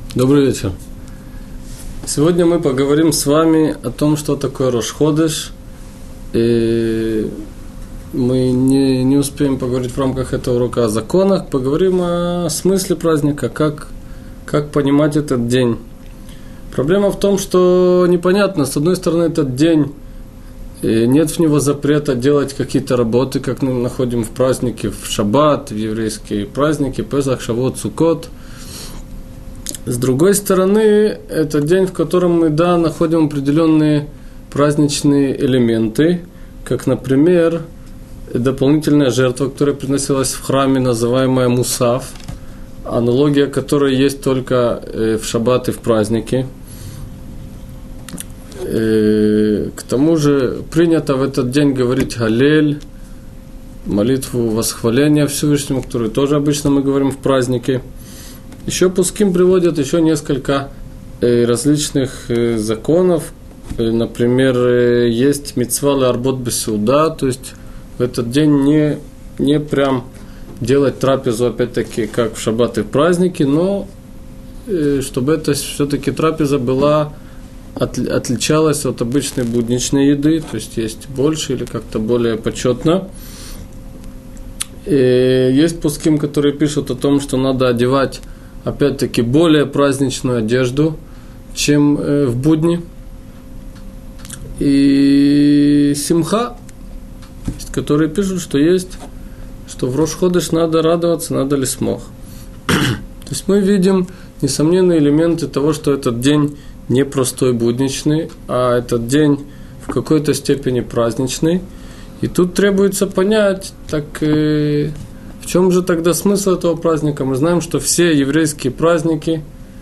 Добрый вечер. Сегодня мы поговорим с вами о том, что такое Рош ходеш. И мы не успеем поговорить в рамках этого урока о законах. Поговорим о смысле праздника, как понимать этот день. Проблема в том, что непонятно. С одной стороны, этот день, нет в него запрета делать какие-то работы, как мы находим в праздники, в шаббат, в еврейские праздники, Песах, Шавот, Суккот. С другой стороны, это день, в котором мы, находим определенные праздничные элементы, как, например, дополнительная жертва, которая приносилась в храме, называемая мусав, аналогия которой есть только в шаббат и в праздники. К тому же принято в этот день говорить галель, молитву восхваления Всевышнему, которую тоже обычно мы говорим в праздники. Еще пуским приводят еще несколько различных законов. Например, есть мицва леарбот бесеуда, то есть в этот день не прям делать трапезу, опять-таки, как в шаббат и в праздники, но чтобы это все-таки трапеза была, отличалась от обычной будничной еды, то есть есть больше или как-то более почетно. И есть пуским, которые пишут о том, что надо одевать опять-таки более праздничную одежду, чем в будни. И симха, которые пишут, что в Рош ходеш надо радоваться, надо лисмох. То есть мы видим несомненные элементы того, что этот день не простой будничный, а этот день в какой-то степени праздничный. И тут требуется понять, в чем же тогда смысл этого праздника? Мы знаем, что все еврейские праздники,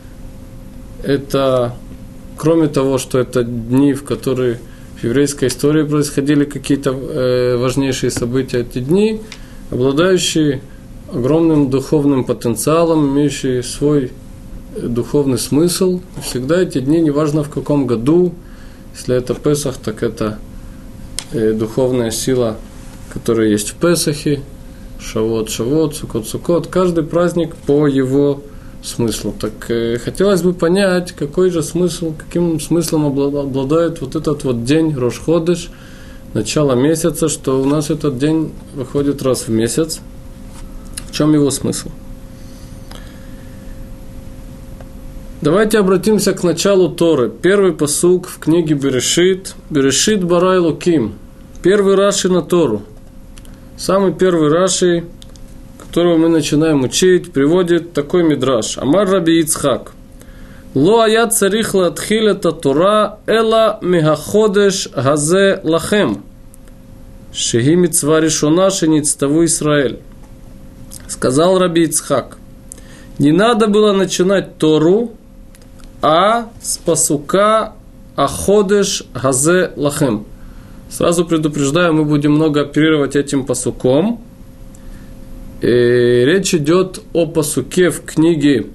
это, кроме того, что это дни, в которые в еврейской истории происходили какие-то важнейшие события, эти дни, обладающие огромным духовным потенциалом, имеющие свой духовный смысл. Всегда эти дни, неважно в каком году, если это Песах, так это духовная сила, которая есть в Песахе, Шавот, Суккот. Каждый праздник по его смыслу. Так хотелось бы понять, какой же смысл, каким смыслом обладает вот этот вот день Рош ходеш, начало месяца, что у нас этот день выходит раз в месяц. В чем его смысл? Давайте обратимся к началу Торы. Первый пасук в книге Берешит. Берешит бара Элоким. Первый Раши на Тору. Самый первый Раши, которого мы начинаем учить, приводит такой мидраш. Амар Раби Ицхак. Ло аят царих латхил эта Тора, эла мегаходеш газе лахем. Шеги мицва решона шеництаву Исраэль. Сказал Раби Ицхак. Не надо было начинать Тору, а с пасука аходеш газе лахем. Сразу предупреждаю, мы будем много оперировать этим пасуком. И речь идет о пасуке в книге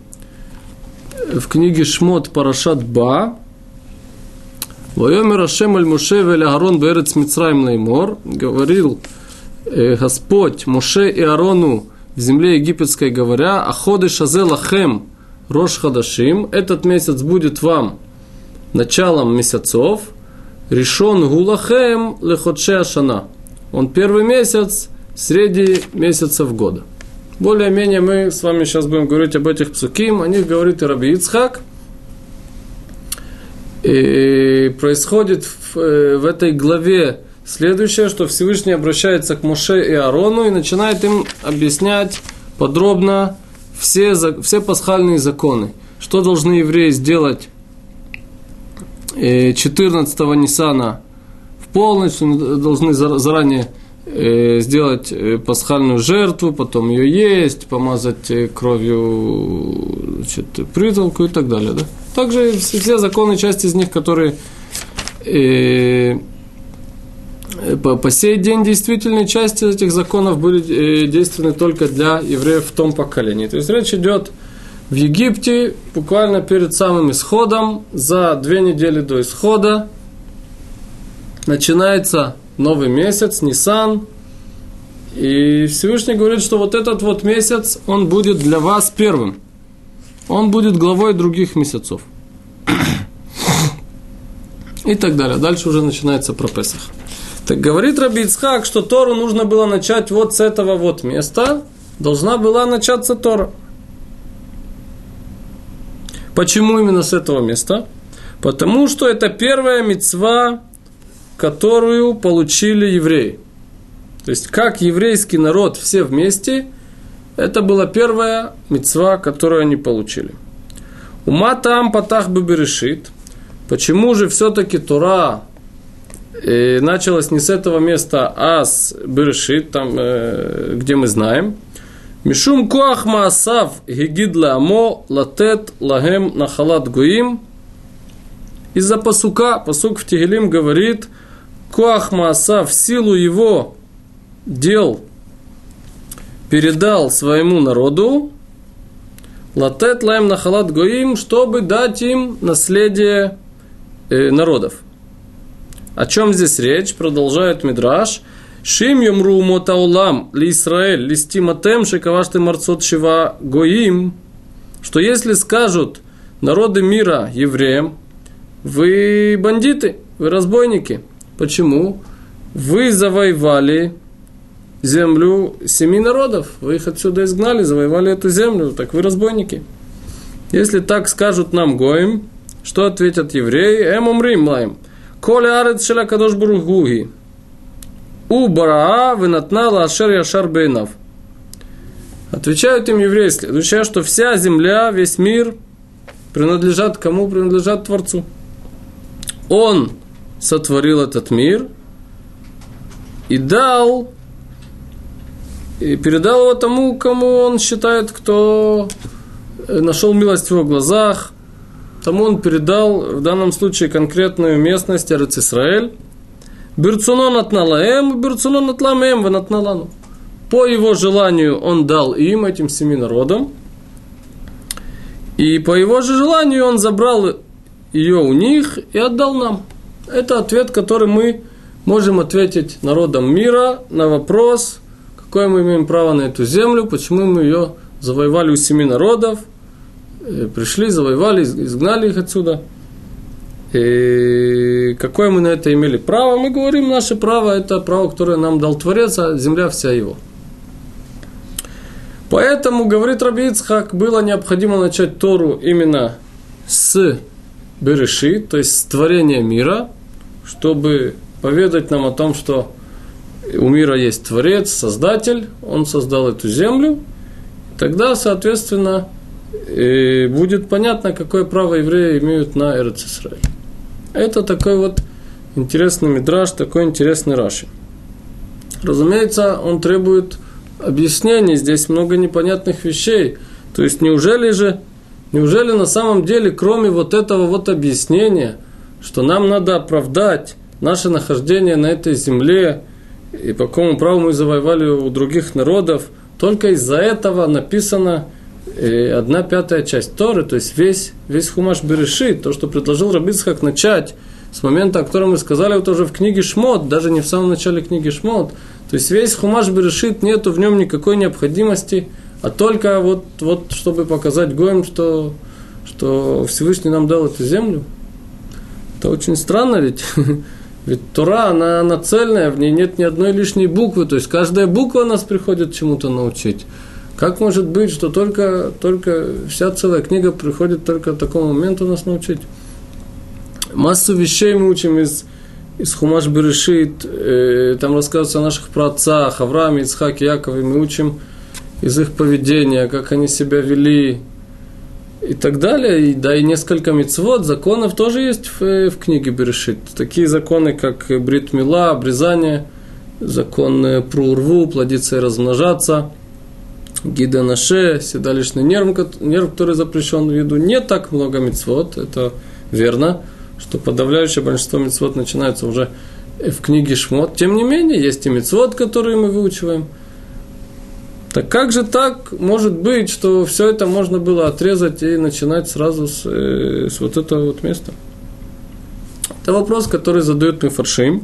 Шмот Парашат Ба. Вайомер Ашем аль Моше вель Аарон беэрец Мицраим леймор. Говорил Господь Моше и Аарону в земле египетской, говоря: Аходеш азе лахем Рош хадашим. Этот месяц будет вам началом месяцев. Ришон гулахем леходше ашана. Он первый месяц среди месяцев года. Более-менее мы с вами сейчас будем говорить об этих псуким. О них говорит и Раби Ицхак. И происходит в этой главе следующее, что Всевышний обращается к Моше и Аарону и начинает им объяснять подробно все пасхальные законы. Что должны евреи сделать 14-го Ниссана в полночь, должны заранее сделать пасхальную жертву, потом ее есть, помазать кровью притолку и так далее. Да? Также все законы, часть из них, которые по сей день действительно, часть из этих законов были действенны только для евреев в том поколении. То есть речь идет в Египте буквально перед самым исходом, за 2 недели до исхода, начинается новый месяц, Нисан, и Всевышний говорит, что вот этот вот месяц, он будет для вас первым. он будет главой других месяцев. И так далее. Дальше уже начинается про Песах. Так говорит Раби Ицхак, что Тору нужно было начать вот с этого вот места. Должна была начаться Тора. Почему именно с этого места? Потому что это первая мицва, которую получили евреи. То есть, как еврейский народ все вместе, это была первая мицва, которую они получили. Ума там патах беберешит. Почему же все-таки Тора началась не с этого места, а с Берешит, там, где мы знаем? Мишум коах маасав гигид ламо латет лагем нахалат гоим. Из-за пасук в Тегилим говорит, коах маасав, силу его дел передал своему народу, латет лагем нахалат гоим, чтобы дать им наследие народов. О чем здесь речь? Продолжает Мидраш. Шим юмру мотаулам ли Исраэль листиматем шекавашты марцот шива гоим, что если скажут народы мира евреям, вы бандиты, вы разбойники. Почему? Вы завоевали землю 7 народов, вы их отсюда изгнали, завоевали эту землю, так вы разбойники. Если так скажут нам гоим, что ответят евреи? Умрим лаим. Коля арец шеля кадош буругуги. У бараа вынатнала ашер яшар бейнав. Отвечают им евреи следующее, что вся земля, весь мир принадлежат кому? Принадлежат Творцу. Он сотворил этот мир и дал, и передал его тому, кому он считает, кто нашел милость в его глазах. Тому он передал в данном случае конкретную местность Эрец Исраэль. Бирцунон атналаэм, бирцунон атламэм венатналану. По его желанию он дал им, этим 7 народам. И по его же желанию он забрал ее у них и отдал нам. Это ответ, который мы можем ответить народам мира на вопрос, какое мы имеем право на эту землю, почему мы ее завоевали у 7 народов. Пришли, завоевали, изгнали их отсюда. И какое мы на это имели право? Мы говорим, наше право – это право, которое нам дал Творец, а земля вся его. Поэтому, говорит Раби Ицхак, было необходимо начать Тору именно с Берешит, то есть с творения мира, чтобы поведать нам о том, что у мира есть Творец, Создатель, Он создал эту землю. Тогда, соответственно, и будет понятно, какое право евреи имеют на Эрец Исраэль. Это такой вот интересный мидраш, такой интересный Раши. Разумеется, он требует объяснений, здесь много непонятных вещей. То есть, неужели на самом деле, кроме вот этого вот объяснения, что нам надо оправдать наше нахождение на этой земле, и по какому праву мы завоевали у других народов, только из-за этого написано 1/5 часть Торы, то есть весь Хумаш Берешит, то, что предложил Раби Ицхак начать с момента, о котором мы сказали, вот уже в книге Шмот, даже не в самом начале книги Шмот, то есть весь Хумаш Берешит, нету в нем никакой необходимости, а только вот чтобы показать гоям, что Всевышний нам дал эту землю. Это очень странно, ведь Тора, она цельная, в ней нет ни одной лишней буквы, то есть каждая буква нас приходит чему-то научить. Как может быть, что только вся целая книга приходит только к такому моменту нас научить? Массу вещей мы учим из Хумаш Берешит, там рассказывается о наших праотцах, Аврааме, Ицхаке, Якове, мы учим из их поведения, как они себя вели и так далее. И несколько мицвот, законов тоже есть в книге Берешит. Такие законы, как Брит Мила, обрезание, закон про урву, плодиться и размножаться, Гида Наше, седалищный нерв, который запрещен в еду. Не так много мицвот, это верно, что подавляющее большинство мицвот начинается уже в книге Шмот. Тем не менее, есть и мицвот, которые мы выучиваем. Так как же так может быть, что все это можно было отрезать и начинать сразу с вот этого вот места? Это вопрос, который задают Мефаршим.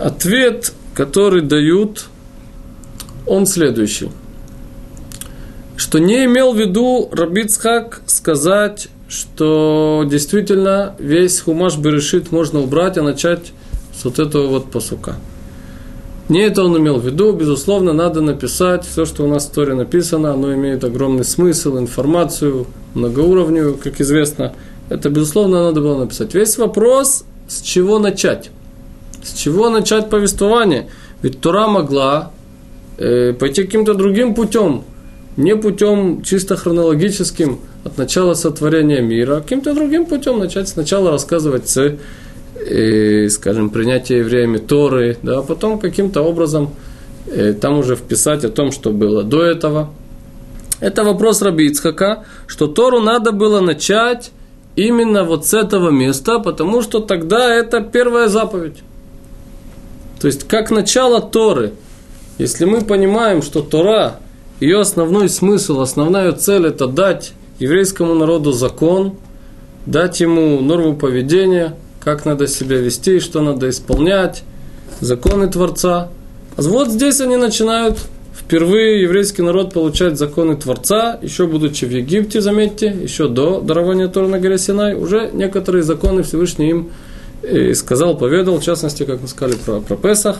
Ответ, который дают, он следующий. что не имел в виду Раби Ицхак сказать, что действительно весь Хумаш Берешит можно убрать, а начать с вот этого вот пасука. Не это он имел в виду, безусловно, надо написать все, что у нас в Торе написано, оно имеет огромный смысл, информацию, многоуровневую, как известно. Это, безусловно, надо было написать. Весь вопрос, с чего начать? С чего начать повествование? Ведь Тора могла пойти каким-то другим путем, не путем чисто хронологическим от начала сотворения мира, а каким-то другим путем начать сначала рассказывать скажем, принятие евреями Торы, да, а потом каким-то образом там уже вписать о том, что было до этого. Это вопрос Раби Ицхака, что Тору надо было начать именно вот с этого места, потому что тогда это первая заповедь. То есть, как начало Торы, если мы понимаем, что Тора, ее основной смысл, основная цель – это дать еврейскому народу закон, дать ему норму поведения, как надо себя вести, что надо исполнять, законы Творца. А вот здесь они начинают, впервые еврейский народ получает законы Творца, еще будучи в Египте, заметьте, еще до дарования Торы на горе Синай, уже некоторые законы Всевышний им сказал, поведал, в частности, как мы сказали, про Песах,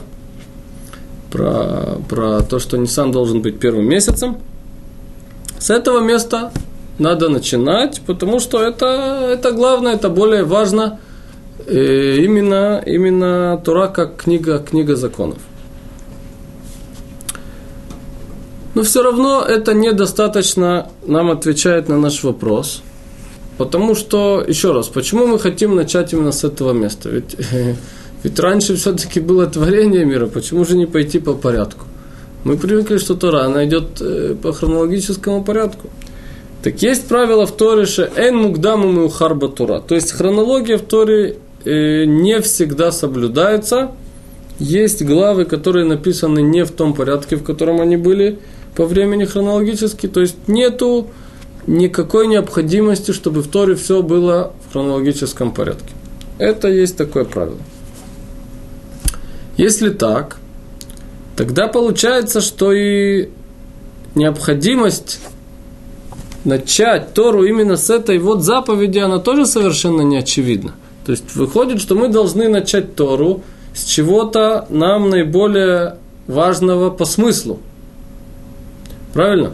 про то, что Нисан должен быть первым месяцем. С этого места надо начинать, потому что это главное, это более важно, именно Тора как книга законов. Но все равно это недостаточно нам отвечает на наш вопрос, потому что, еще раз, почему мы хотим начать именно с этого места? Ведь раньше все-таки было творение мира, почему же не пойти по порядку? Мы привыкли, что Тора, она идет по хронологическому порядку. Так есть правило в Торе, что «эн мукдаму меухар батура», то есть хронология в Торе не всегда соблюдается. Есть главы, которые написаны не в том порядке, в котором они были по времени хронологически, то есть нету никакой необходимости, чтобы в Торе все было в хронологическом порядке. Это есть такое правило. Если так, тогда получается, что и необходимость начать Тору именно с этой вот заповеди, она тоже совершенно не очевидна. То есть выходит, что мы должны начать Тору с чего-то нам наиболее важного по смыслу. Правильно?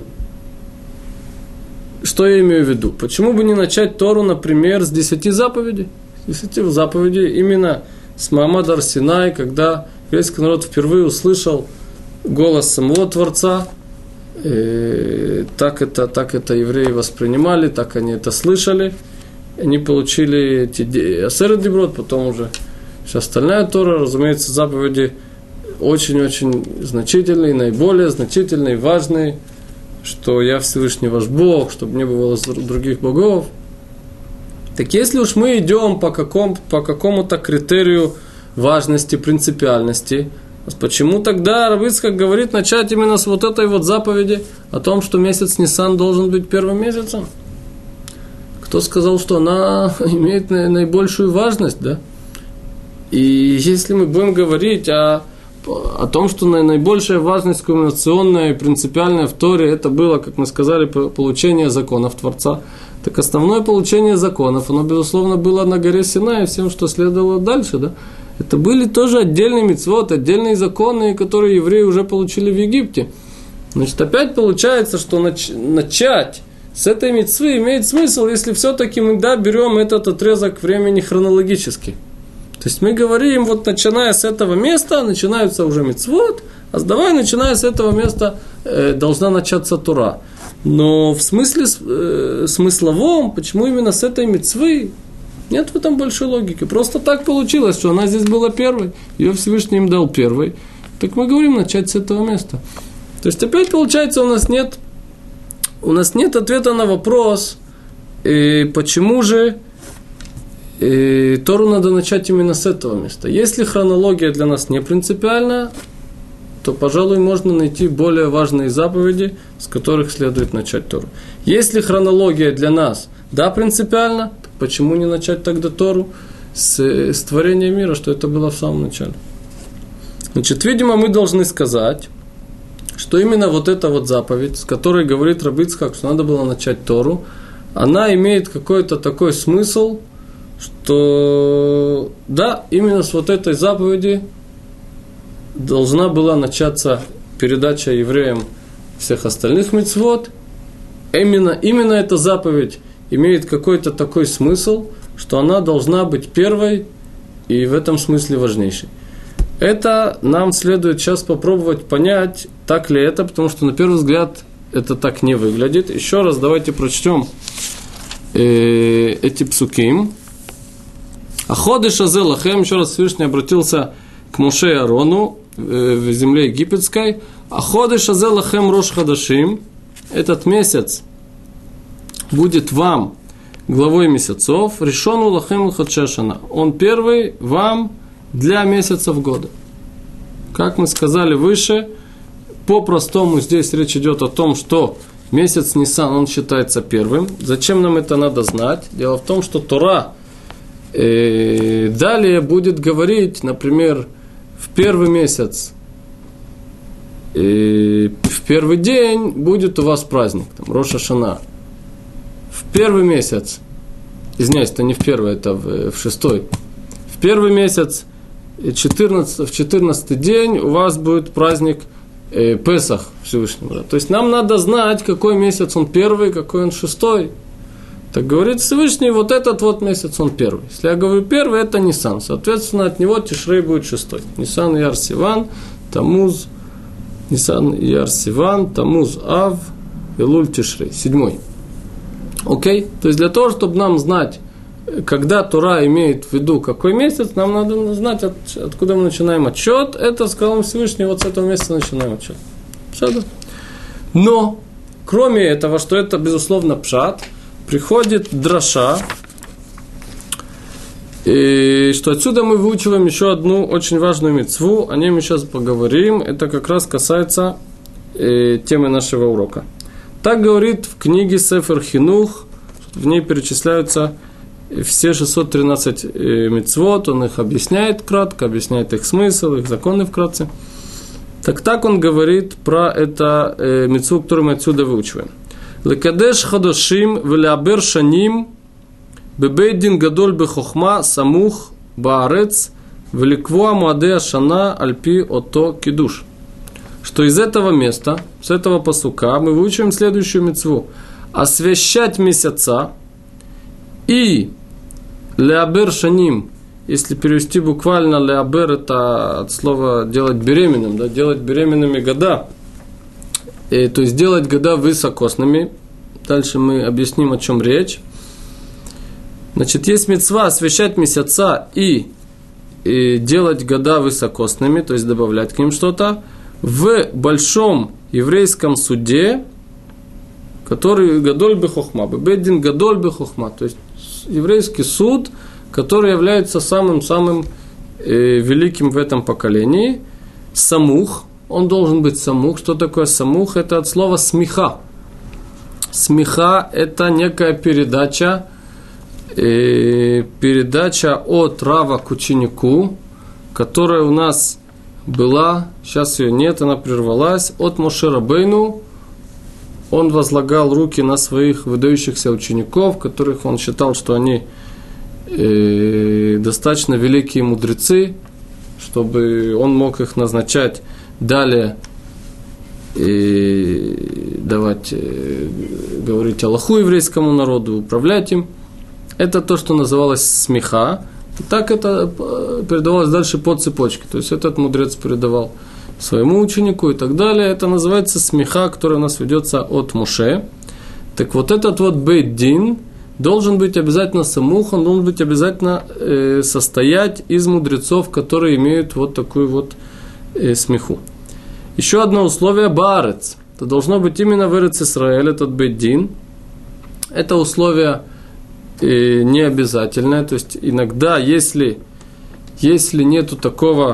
Что я имею в виду? Почему бы не начать Тору, например, с 10 заповедей? С 10 заповедей именно с Маамад ар-Синай, когда еврейский народ впервые услышал голос самого Творца. Так это евреи воспринимали, так они это слышали. Они получили эти асер диброт, потом уже вся остальная Тора, разумеется, заповеди очень-очень значительные, наиболее значительные, важные, что я Всевышний ваш Бог, чтобы не было других богов. Так если уж мы идем по какому-то критерию важности, принципиальности, почему тогда Раби Ицхак говорит начать именно с вот этой вот заповеди о том, что месяц Нисан должен быть первым месяцем? Кто сказал, что она имеет наибольшую важность, да? И если мы будем говорить о том, что наибольшая важность кульминационная и принципиальная в Торе, это было, как мы сказали, получение законов Творца, так основное получение законов, оно, безусловно, было на горе Синай, всем, что следовало дальше, да? Это были тоже отдельные мицвот, отдельные законы, которые евреи уже получили в Египте. Значит, опять получается, что начать с этой мицвы имеет смысл, если все-таки мы берем этот отрезок времени хронологически. То есть мы говорим, вот начиная с этого места, начинаются уже мицвот, а давай, начиная с этого места, должна начаться Тора. Но в смысле смысловом, почему именно с этой мицвы, нет в этом большой логики. Просто так получилось, что она здесь была первой, ее Всевышний им дал первой. Так мы говорим начать с этого места. То есть опять получается, у нас нет ответа на вопрос, почему же Тору надо начать именно с этого места. Если хронология для нас не принципиальна, то, пожалуй, можно найти более важные заповеди, с которых следует начать Тору. Если хронология для нас, принципиальна, то почему не начать тогда Тору с творения мира, что это было в самом начале? Значит, видимо, мы должны сказать, что именно вот эта вот заповедь, с которой говорит Рав Ицхак, что надо было начать Тору, она имеет какой-то такой смысл, что да, именно с вот этой заповеди должна была начаться передача евреям всех остальных мицвот. Именно эта заповедь имеет какой-то такой смысл, что она должна быть первой и в этом смысле важнейшей. Это нам следует сейчас попробовать понять, так ли это, потому что на первый взгляд это так не выглядит. Еще раз давайте прочтем эти псуким. Аходеш азе лахем, еще раз Всевышний обратился к Моше и Аарону в земле египетской. Аходеш азе лахем рош хадашим, этот месяц будет вам главой месяцев, решону лахем хадшешана, он первый вам для месяцев года. Как мы сказали выше, по-простому здесь речь идет о том, что месяц Нисан, он считается первым. Зачем нам это надо знать? Дело в том, что Тора далее будет говорить, например, в первый месяц, в первый день будет у вас праздник, там, Рош ха-Шана. В первый месяц, извиняюсь, это не в первый, это в шестой. В первый месяц, в 14-й день у вас будет праздник Песах Всевышнего. Да? То есть нам надо знать, какой месяц он первый, какой он шестой. Так говорит Всевышний, вот этот вот месяц он первый. Если я говорю первый, это Нисан. Соответственно, от него Тишрей будет шестой. Нисан, Ияр, Сиван, Тамуз, Нисан, Ияр, Сиван, Тамуз, Ав, Элуль, Тишрей. Седьмой. Окей? То есть для того, чтобы нам знать, когда Тора имеет в виду какой месяц, нам надо знать, откуда мы начинаем отсчет. Это, сказал Всевышний, вот с этого месяца начинаем отсчет. Пшат. Но, кроме этого, что это, безусловно, пшат, приходит драша, и что отсюда мы выучиваем еще одну очень важную мицву, о ней мы сейчас поговорим, это как раз касается темы нашего урока. Так говорит в книге Сефер Хинух, в ней перечисляются все 613 мицвот, он их объясняет кратко, объясняет их смысл, их законы вкратце. Так он говорит про это мицву, которую мы отсюда выучиваем. Лекадеш хадашим велябер шаним бебейдин гадоль бехохма самух баарец великвоа муаде ашана альпи ото кидуш. Что из этого места, с этого пасука, мы выучим следующую мицву. Освящать месяца и леабер шаним, если перевести буквально леабер, это от слова делать беременным, да, делать беременными года. То есть делать года высокосными. Дальше мы объясним, о чем речь. Значит, есть мицва освящать месяца и делать года высокосными, то есть добавлять к ним что-то, в большом еврейском суде, который гадоль бехохма, беддин гадоль бехохма, то есть еврейский суд, который является самым-самым великим в этом поколении, самух. Он должен быть самух. Что такое самух? Это от слова смеха. Смеха – это некая передача от рава к ученику, которая у нас была, сейчас ее нет, она прервалась, от Моше Рабейну. Он возлагал руки на своих выдающихся учеников, которых он считал, что они достаточно великие мудрецы, чтобы он мог их назначать далее давать, говорить алаху еврейскому народу, управлять им. Это то, что называлось смеха. И так это передавалось дальше по цепочке. То есть этот мудрец передавал своему ученику и так далее. Это называется смеха, которая у нас ведется от Моше. Так вот этот вот бейт-дин должен быть обязательно самух, он должен быть обязательно состоять из мудрецов, которые имеют вот такую вот смеху. Еще одно условие – баарец. Это должно быть именно в Эрец Исраэль, этот бейт-дин. Это условие не обязательное. То есть иногда, если нету такого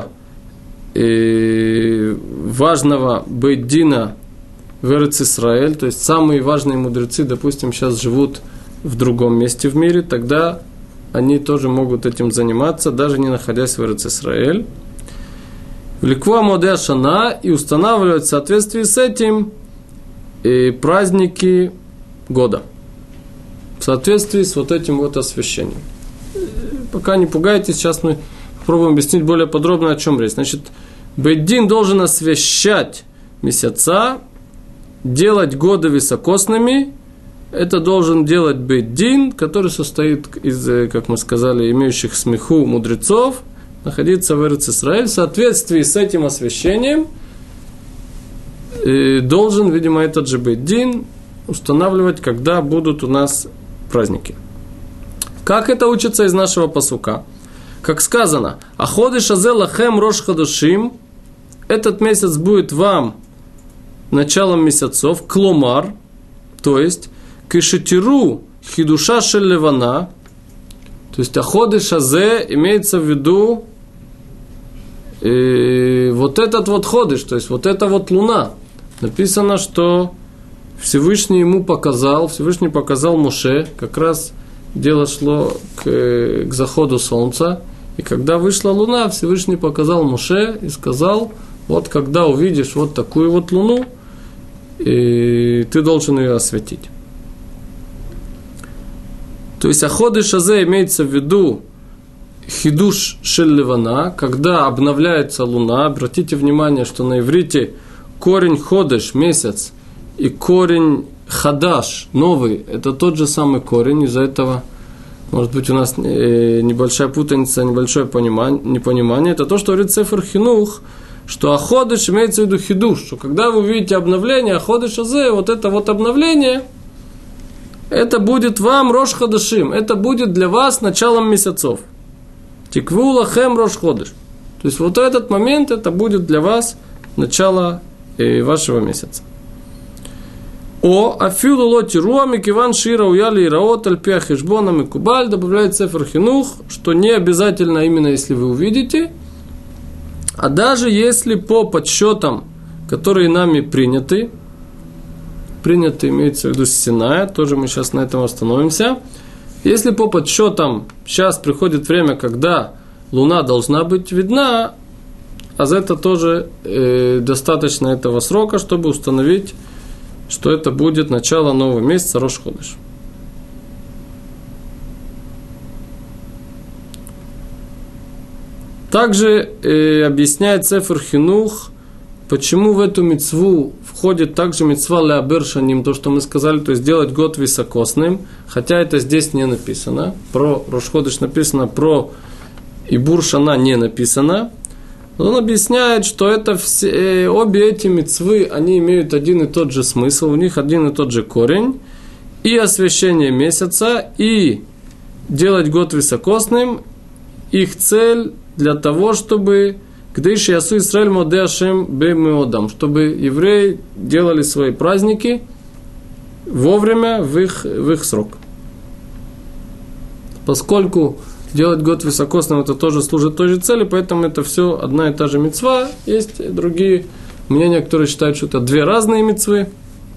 важного бейт-дина в Эрец Исраэль, то есть самые важные мудрецы, допустим, сейчас живут в другом месте в мире, тогда они тоже могут этим заниматься, даже не находясь в Эрец Исраэль. Ликва Модеа Шана, и устанавливать в соответствии с этим праздники года. В соответствии с вот этим вот освящением. Пока не пугайтесь, сейчас мы попробуем объяснить более подробно, о чем речь. Значит, Бейт-Дин должен освящать месяца, делать годы високосными. Это должен делать Бейт-Дин, который состоит из, как мы сказали, имеющих смеху мудрецов, находиться в Эрец-Исраэль. В соответствии с этим освящением должен, видимо, этот же Бейт-Дин устанавливать, когда будут у нас праздники. Как это учится из нашего пасука? Как сказано, «Аходыш азе лахем рош хадушим», этот месяц будет вам началом месяцев, кломар, то есть, кишетиру хидуша шель левана, то есть, аходыш азе имеется в виду вот этот вот ходыш, то есть, вот эта вот луна. Написано, что Всевышний показал Моше, как раз дело шло к заходу солнца, и когда вышла луна, Всевышний показал Моше и сказал, вот когда увидишь вот такую вот луну, и ты должен ее осветить. То есть, аходыш азе имеется в виду хидуш шель левана, когда обновляется луна. Обратите внимание, что на иврите корень ходыш, месяц, и корень хадаш, новый, это тот же самый корень. Из-за этого, может быть, у нас небольшая путаница, небольшое непонимание. Это то, что говорит Сефер Хинух, что аходыш имеется в виду хидуш, что когда вы увидите обновление, аходыш азе, вот это вот обновление, это будет вам рош хадашим, это будет для вас началом месяцев. Тикву лахем рош ходыш. То есть, вот этот момент, это будет для вас начало вашего месяца. Афилу лоти руами киван шира уяли и раот альпия хешбона микубаль, добавляет Сефер Хинух, что не обязательно именно если вы увидите, а даже если по подсчетам, которые нами приняты имеется в виду с Синая, тоже мы сейчас на этом остановимся, если по подсчетам сейчас приходит время, когда луна должна быть видна, а за это тоже достаточно этого срока, чтобы установить, что это будет начало нового месяца Рош Ходыш. Также объясняет Сефер Хинух, почему в эту мицву входит также мицва леабер шаним, то, что мы сказали, то есть делать год високосным, хотя это здесь не написано. Про Рош Ходыш написано, про Ибур Шана не написано. Он объясняет, что это обе эти мицвы, они имеют один и тот же смысл, у них один и тот же корень. И освящение месяца, и делать год високосным, их цель для того, чтобы Кдейши Ясу Исраэль Моде Ашем Бе Меодам, чтобы евреи делали свои праздники вовремя, в их срок. Поскольку делать год високосным это тоже служит той же цели, поэтому это все одна и та же мицва. Есть другие мнения, которые считают, что это две разные мицвы.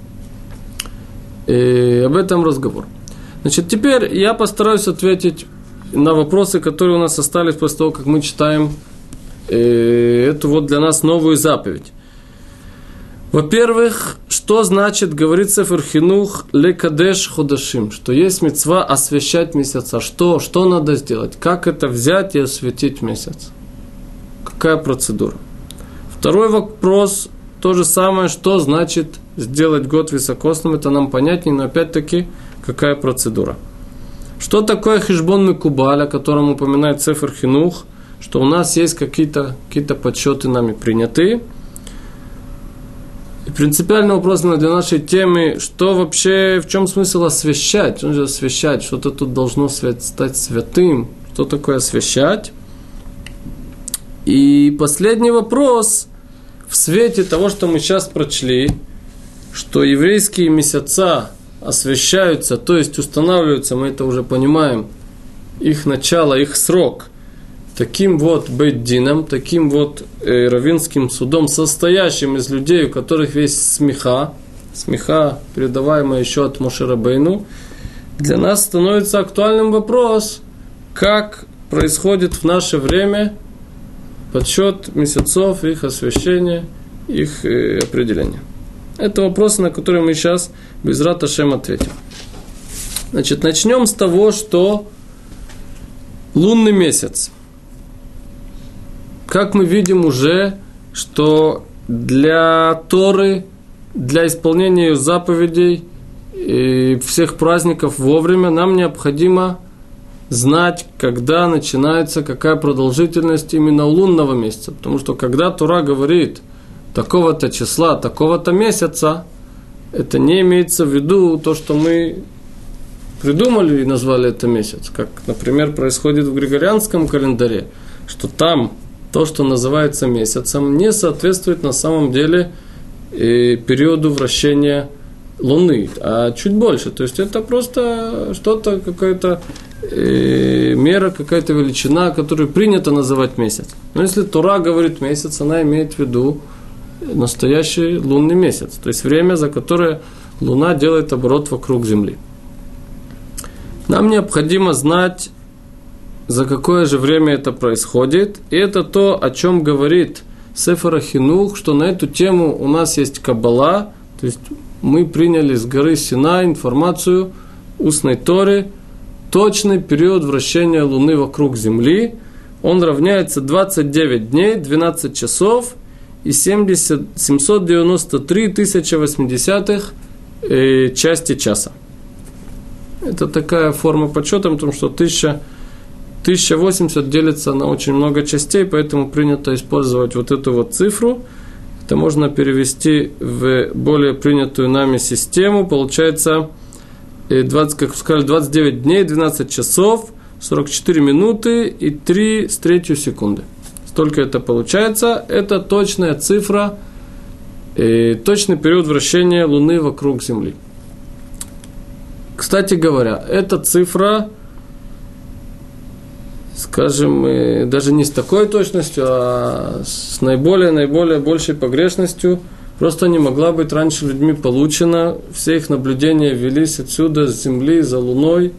И об этом разговор. Значит, теперь я постараюсь ответить на вопросы, которые у нас остались после того, как мы читаем эту вот для нас новую заповедь. Во-первых, что значит, говорит Сефер Хинух, лекадеш ходашим, что есть мицва освящать месяца. Что надо сделать? Как это взять и осветить месяц? Какая процедура? Второй вопрос, то же самое, что значит сделать год високосным, это нам понятнее, но опять-таки, какая процедура? Что такое хешбон микубаль, о котором упоминает Сефер Хинух, что у нас есть какие-то подсчеты нами принятые. И принципиальный вопрос для нашей темы, что вообще, в чем смысл освящать? Что же освящать? Что-то тут должно стать святым. Что такое освящать? И последний вопрос, в свете того, что мы сейчас прочли, что еврейские месяца освящаются, то есть устанавливаются, мы это уже понимаем, их начало, их срок, таким вот бейт-дином, таким вот раввинским судом, состоящим из людей, у которых есть смеха, передаваемая еще от Моше Рабейну, для нас становится актуальным вопрос, как происходит в наше время подсчет месяцев, их освящение, их определение. Это вопросы, на которые мы сейчас Безрат Ашем ответим. Значит, начнем с того, что лунный месяц. Как мы видим уже, что для Торы, для исполнения ее заповедей и всех праздников вовремя нам необходимо знать, когда начинается, какая продолжительность именно лунного месяца. Потому что когда Тора говорит такого-то числа, такого-то месяца, это не имеется в виду то, что мы придумали и назвали это месяц. Как, например, происходит в Григорианском календаре, что там то, что называется месяцем, не соответствует на самом деле периоду вращения Луны, а чуть больше. То есть это просто что-то, какая-то мера, какая-то величина, которую принято называть месяц. Но если Тора говорит месяц, она имеет в виду настоящий лунный месяц, то есть время, за которое Луна делает оборот вокруг Земли. Нам необходимо знать, за какое же время это происходит, и это то, о чем говорит Сефер ха-Хинух, что на эту тему у нас есть Каббала, то есть мы приняли с горы Синай информацию устной Торы, точный период вращения Луны вокруг Земли, он равняется 29 дней, 12 часов и 793 080 части часа. Это такая форма подсчета, потому что 1080 делится на очень много частей, поэтому принято использовать вот эту вот цифру. Это можно перевести в более принятую нами систему. Получается, 29 дней, 12 часов, 44 минуты и 3/3 секунды. Столько это получается. Это точная цифра, точный период вращения Луны вокруг Земли. Кстати говоря, эта цифра, скажем, даже не с такой точностью, а с наиболее большей погрешностью, просто не могла быть раньше людьми получена. Все их наблюдения велись отсюда, с Земли, за Луной,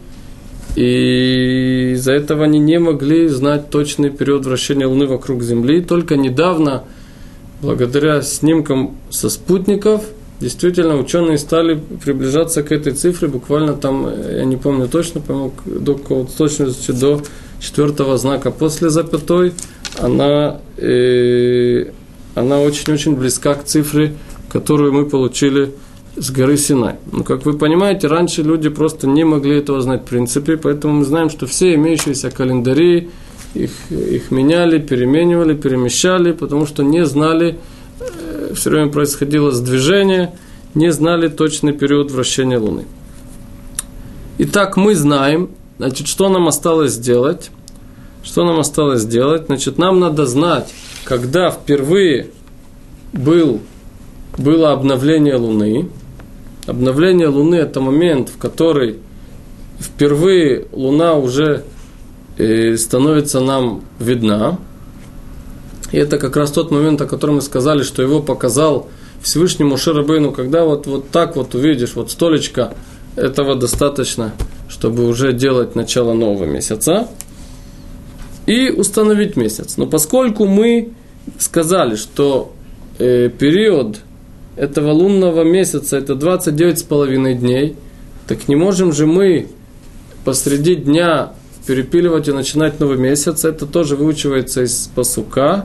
и из-за этого они не могли знать точный период вращения Луны вокруг Земли. Только недавно, благодаря снимкам со спутников, действительно ученые стали приближаться к этой цифре, буквально там, я не помню точно, по-моему, до точности до 4-го знака после запятой, она очень-очень близка к цифре, которую мы получили с горы Синай. Но, как вы понимаете, раньше люди просто не могли этого знать в принципе, поэтому мы знаем, что все имеющиеся календари, их меняли, переменивали, перемещали, потому что не знали, все время происходило сдвижение, не знали точный период вращения Луны. Итак, мы знаем, значит, что нам осталось сделать. Что нам осталось сделать? Значит, нам надо знать, когда впервые было обновление Луны. Обновление Луны – это момент, в который впервые Луна уже становится нам видна. И это как раз тот момент, о котором мы сказали, что его показал Всевышний Моше Рабейну, когда вот так вот увидишь, вот столечко, этого достаточно, чтобы уже делать начало нового месяца и установить месяц. Но поскольку мы сказали, что период этого лунного месяца это 29,5 дней, так не можем же мы посреди дня перепиливать и начинать новый месяц. Это тоже выучивается из пасука,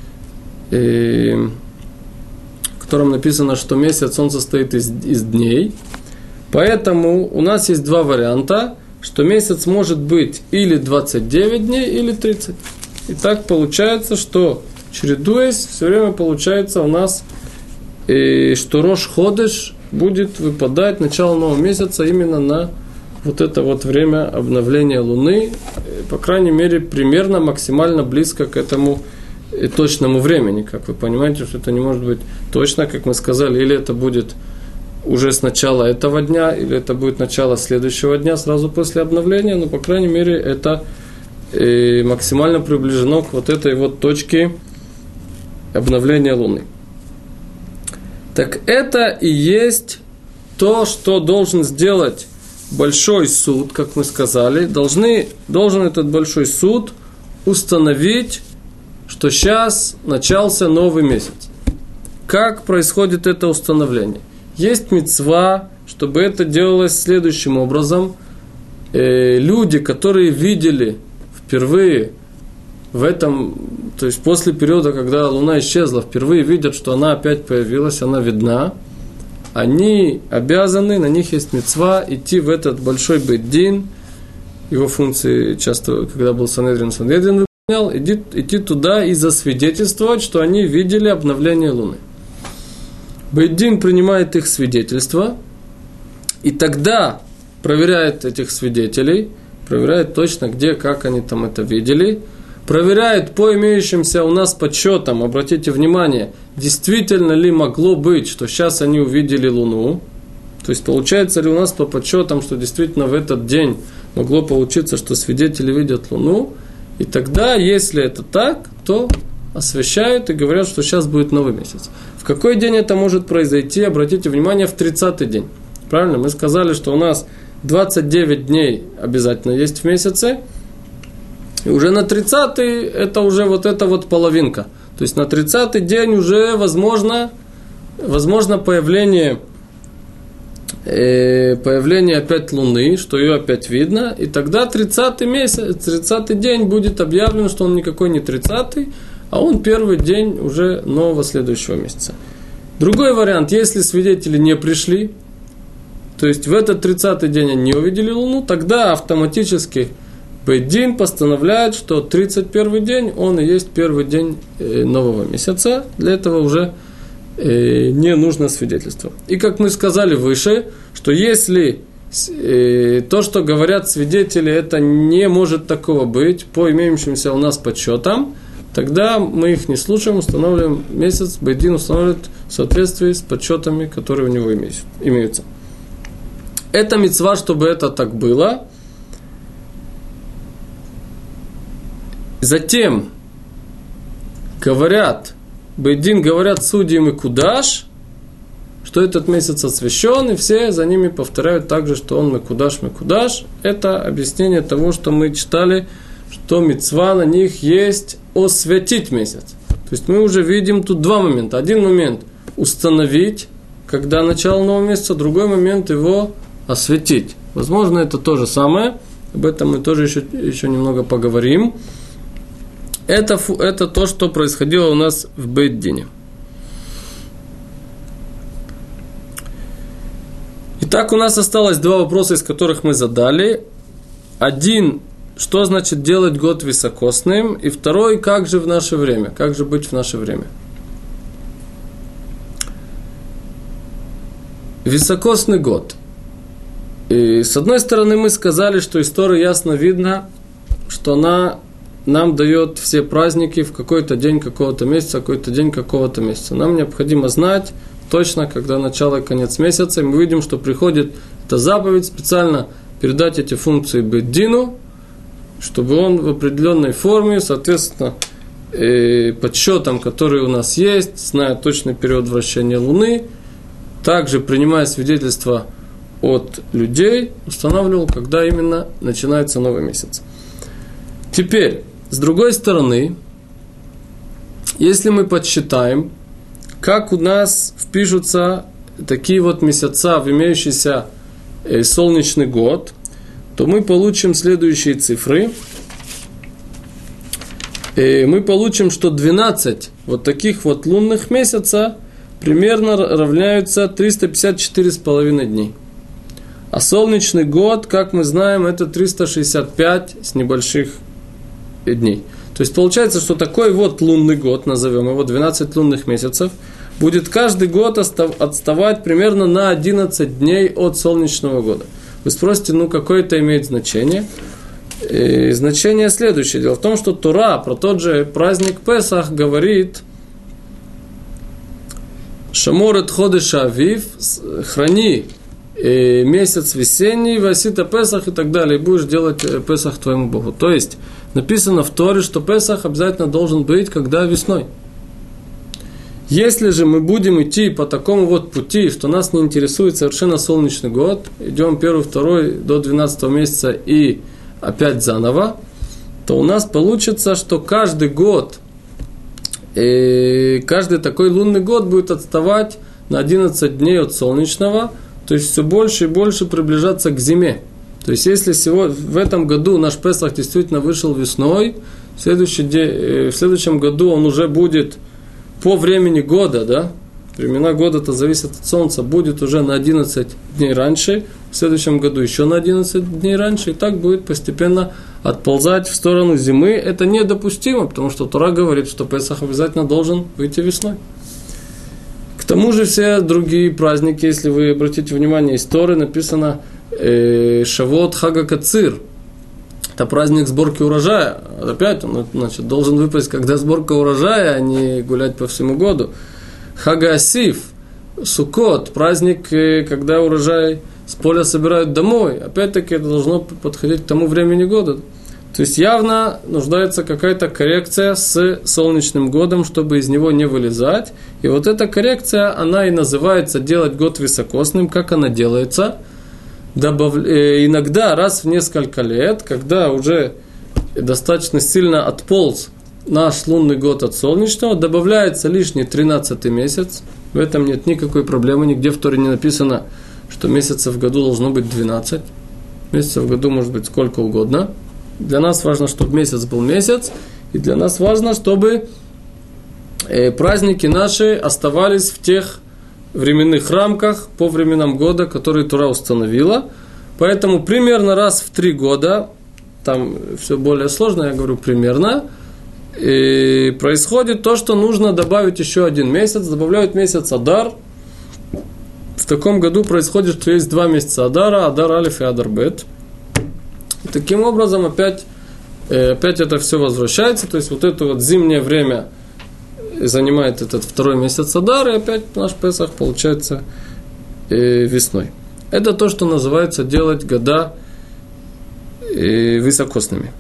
в котором написано, что месяц он состоит из дней. Поэтому у нас есть два варианта, что месяц может быть или 29 дней, или 30. И так получается, что чередуясь, все время получается у нас, что Рош Ходеш будет выпадать начало нового месяца именно на вот это вот время обновления Луны, по крайней мере, примерно максимально близко к этому точному времени. Как вы понимаете, что это не может быть точно, как мы сказали, или это будет уже с начала этого дня, или это будет начало следующего дня, сразу после обновления, но, по крайней мере, это максимально приближено к вот этой вот точке обновления Луны. Так это и есть то, что должен сделать большой суд, как мы сказали. Должен этот большой суд установить что сейчас начался новый месяц. Как происходит это установление? Есть мицва, чтобы это делалось следующим образом. Люди, которые видели впервые в этом, то есть после периода, когда Луна исчезла, впервые видят, что она опять появилась, она видна, они обязаны, на них есть мицва, идти в этот большой бейт-дин, его функции часто, когда был Санедрин выполнял, идти туда и засвидетельствовать, что они видели обновление Луны. Бейт-дин принимает их свидетельства, и тогда проверяет этих свидетелей, проверяет точно, где, как они там это видели, проверяет по имеющимся у нас подсчетам, обратите внимание, действительно ли могло быть, что сейчас они увидели Луну, то есть получается ли у нас по подсчетам, что действительно в этот день могло получиться, что свидетели видят Луну, и тогда, если это так, то освещают и говорят, что сейчас будет новый месяц. В какой день это может произойти? Обратите внимание, в 30-й день. Правильно? Мы сказали, что у нас 29 дней обязательно есть в месяце, и уже на 30-й это уже вот эта вот половинка. То есть на 30-й день уже возможно появление опять Луны, что ее опять видно, и тогда 30-й день будет объявлен, что он никакой не 30-й, а он первый день уже нового следующего месяца. Другой вариант, если свидетели не пришли, то есть в этот 30-й день они не увидели Луну, тогда автоматически бейт-дин постановляет, что 31-й день, он и есть первый день нового месяца. Для этого уже не нужно свидетельство. И как мы сказали выше, что если то, что говорят свидетели, это не может такого быть, по имеющимся у нас подсчетам, тогда мы их не слушаем, устанавливаем месяц, бейт-дин устанавливает в соответствии с подсчетами, которые у него имеются. Это мицва, чтобы это так было. Затем говорят, бейт-дин говорят судьям и кудаш, что этот месяц освящен, и все за ними повторяют также, что он мекудаш. Это объяснение того, что мы читали, что мицва на них есть освятить месяц. То есть мы уже видим тут два момента. Один момент установить, когда начало нового месяца, другой момент его осветить. Возможно, это то же самое. Об этом мы тоже еще немного поговорим. Это то, что происходило у нас в бейт-дине. Итак, у нас осталось два вопроса, из которых мы задали. Один, что значит делать год високосным? И второй, как же в наше время? Как же быть в наше время? Високосный год. И с одной стороны мы сказали, что из Торы ясно видно, что она нам дает все праздники в какой-то день какого-то месяца, какой-то день какого-то месяца. Нам необходимо знать точно, когда начало и конец месяца. И мы видим, что приходит эта заповедь специально передать эти функции бейт-дину, чтобы он в определенной форме, соответственно, подсчетам, которые у нас есть, зная точный период вращения Луны, также принимая свидетельства от людей, устанавливал, когда именно начинается новый месяц. Теперь, с другой стороны, если мы подсчитаем, как у нас впишутся такие вот месяца в имеющийся солнечный год, то мы получим следующие цифры. Мы получим, что 12 вот таких вот лунных месяца примерно равняются 354,5 дней. А солнечный год, как мы знаем, это 365 с небольших дней. То есть получается, что такой вот лунный год, назовем его 12 лунных месяцев, будет каждый год отставать примерно на 11 дней от солнечного года. Вы спросите, какое это имеет значение? И значение следующее. Дело в том, что Тора про тот же праздник Песах говорит: «Шаморет ходеша авив», храни месяц весенний, васита Песах и так далее, и будешь делать Песах твоему Богу. То есть написано в Торе, что Песах обязательно должен быть когда весной. Если же мы будем идти по такому вот пути, что нас не интересует совершенно солнечный год, идем 1-2 до 12 месяца и опять заново, то у нас получится, что каждый год И каждый такой лунный год будет отставать на 11 дней от солнечного, то есть все больше и больше приближаться к зиме. То есть если в этом году наш Песах действительно вышел весной, в следующем году он уже будет по времени года, да? Времена года-то зависят от солнца, будет уже на 11 дней раньше, в следующем году еще на 11 дней раньше, и так будет постепенно отползать в сторону зимы. Это недопустимо, потому что Тора говорит, что Песах обязательно должен выйти весной. К тому же все другие праздники, если вы обратите внимание, из Торы написано Шавот Хага Кацир. Это праздник сборки урожая. Опять он, значит, должен выпасть, когда сборка урожая, а не гулять по всему году. Хага Асиф, Суккот, праздник, когда урожай с поля собирают домой. Опять-таки это должно подходить к тому времени года. То есть явно нуждается какая-то коррекция с солнечным годом, чтобы из него не вылезать. И вот эта коррекция, она и называется делать год високосным. Как она делается? Иногда раз в несколько лет, когда уже достаточно сильно отполз наш лунный год от солнечного, добавляется лишний 13-й месяц. В этом нет никакой проблемы, нигде в Торе не написано, что месяцев в году должно быть 12. Месяцев в году может быть сколько угодно. Для нас важно, чтобы месяц был месяц, и для нас важно, чтобы праздники наши оставались в тех временных рамках по временам года, которые Тора установила. Поэтому примерно раз в 3 года, там все более сложно, я говорю примерно, и происходит то, что нужно добавить еще 1 месяц, добавляют месяц Адар. В таком году происходит, что есть 2 месяца Адара, Адар Алиф и Адар Бет. И таким образом опять это все возвращается, то есть вот это вот зимнее время занимает этот 2 месяц Адар, и опять наш Песах получается весной. Это то, что называется делать года високосными.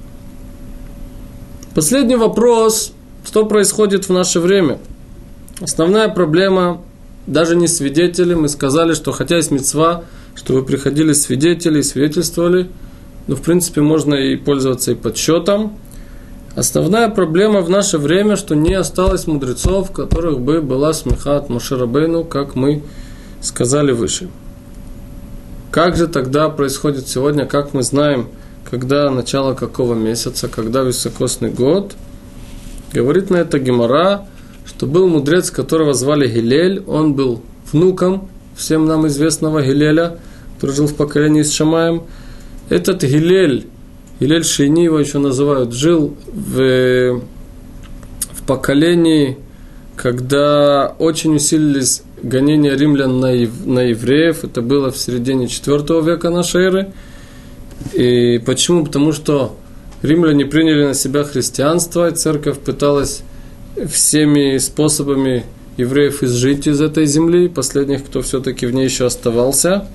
Последний вопрос, что происходит в наше время. Основная проблема, даже не свидетели, мы сказали, что хотя есть мицва, чтобы приходили свидетели и свидетельствовали, но в принципе можно и пользоваться и подсчетом. Основная проблема в наше время, что не осталось мудрецов, в которых бы была смеха от Моше Рабейну, как мы сказали выше. Как же тогда происходит сегодня, как мы знаем, когда начало какого месяца, когда високосный год? Говорит на это Гемара, что был мудрец, которого звали Гилель, он был внуком всем нам известного Гилеля, который жил в поколении с Шамаем. Этот Гилель Шейни его еще называют, жил в поколении, когда очень усилились гонения римлян на евреев. Это было в середине 4 века нашей эры. И почему? Потому что римляне приняли на себя христианство, и церковь пыталась всеми способами евреев изжить из этой земли, последних, кто все-таки в ней еще оставался.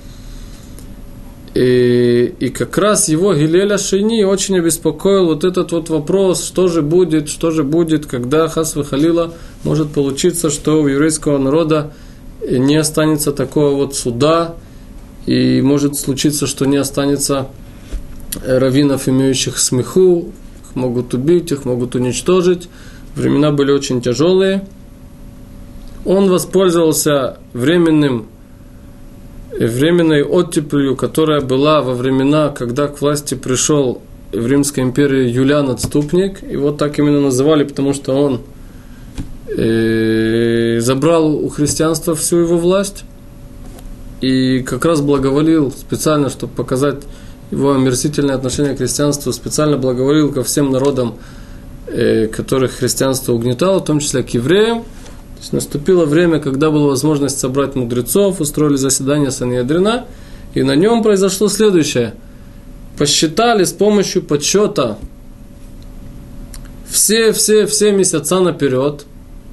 И как раз его Гилеля Шейни очень обеспокоил вот этот вот вопрос, что же будет, когда хас вехалила может получиться, что у еврейского народа не останется такого вот суда, и может случиться, что не останется раввинов, имеющих смеху, их могут убить, их могут уничтожить. Времена были очень тяжелые. Он воспользовался временной оттепелью, которая была во времена, когда к власти пришел в Римской империи Юлиан Отступник. Его так именно называли, потому что он забрал у христианства всю его власть и как раз благоволил специально, чтобы показать его омерзительное отношение к христианству, специально благоволил ко всем народам, которых христианство угнетало, в том числе к евреям. То есть наступило время, когда была возможность собрать мудрецов, устроили заседание Саньедрина, и на нем произошло следующее. Посчитали с помощью подсчета все месяца наперед,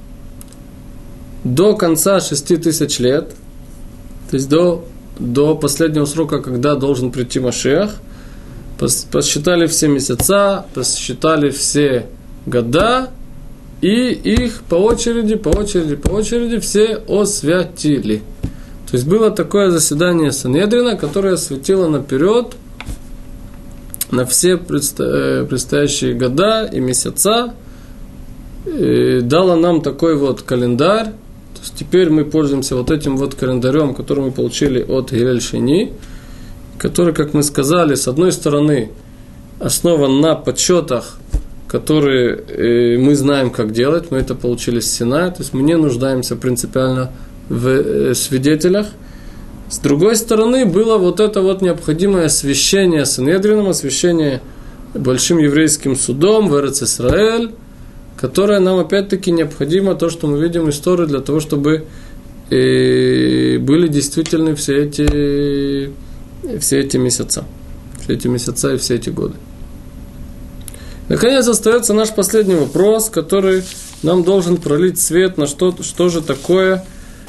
до конца 6000 лет, то есть до последнего срока, когда должен прийти Машиах, посчитали все месяца, посчитали все года, и их по очереди все освятили. То есть было такое заседание Санедрина, которое осветило наперед на все предстоящие года и месяца, дала нам такой вот календарь. То есть теперь мы пользуемся вот этим вот календарем, который мы получили от Гилель Шейни, который, как мы сказали, с одной стороны основан на подсчетах, которые мы знаем, как делать, мы это получили с Синая, то есть мы не нуждаемся принципиально в свидетелях. С другой стороны, было вот это вот необходимое освящение Санедрином, освящение большим еврейским судом в Эрец-Исраэль, которое нам опять-таки необходимо, то, что мы видим из Торы, для того, чтобы были действительны все эти месяца. Все эти месяца и все эти годы. Наконец, остается наш последний вопрос, который нам должен пролить свет на что же такое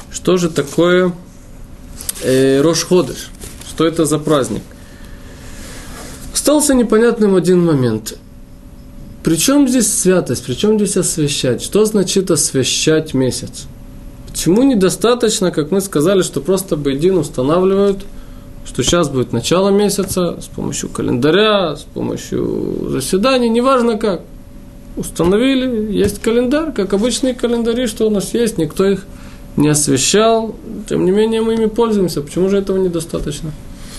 Рош Ходеш, что это за праздник. Остался непонятным один момент. При чем здесь святость, при чем здесь освящать? Что значит освящать месяц? Почему недостаточно, как мы сказали, что просто бейдин устанавливают, что сейчас будет начало месяца, с помощью календаря, с помощью заседаний, неважно как. Установили, есть календарь, как обычные календари, что у нас есть, никто их не освящал, тем не менее мы ими пользуемся. Почему же этого недостаточно?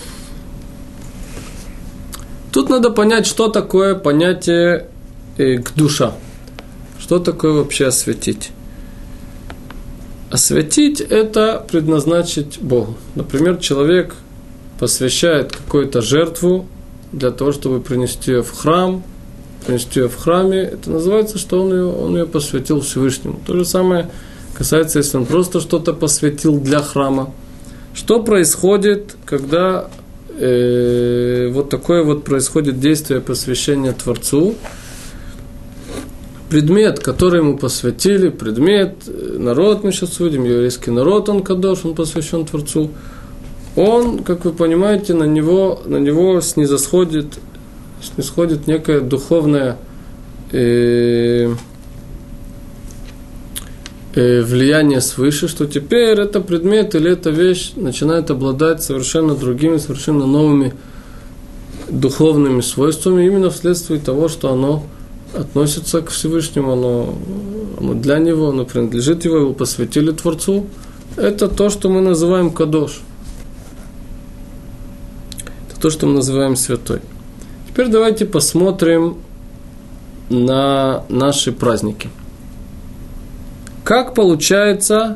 Тут надо понять, что такое понятие кдуша. Что такое вообще освятить? Освятить – это предназначить Богу. Например, человек посвящает какую-то жертву для того, чтобы принести ее в храм. Принести ее в храме, это называется, что он ее посвятил Всевышнему. То же самое касается, если он просто что-то посвятил для храма. Что происходит, когда вот такое вот происходит действие посвящения Творцу? Предмет, который ему посвятили, народ, мы сейчас увидим, еврейский народ, он кадош, он посвящен Творцу. Он, как вы понимаете, на него снисходит некое духовное влияние свыше, что теперь это предмет или эта вещь начинает обладать совершенно другими, совершенно новыми духовными свойствами, именно вследствие того, что оно относится к Всевышнему, оно для него, оно принадлежит его посвятили Творцу. Это то, что мы называем кадош. Это то, что мы называем святой. Теперь давайте посмотрим на наши праздники. Как получается,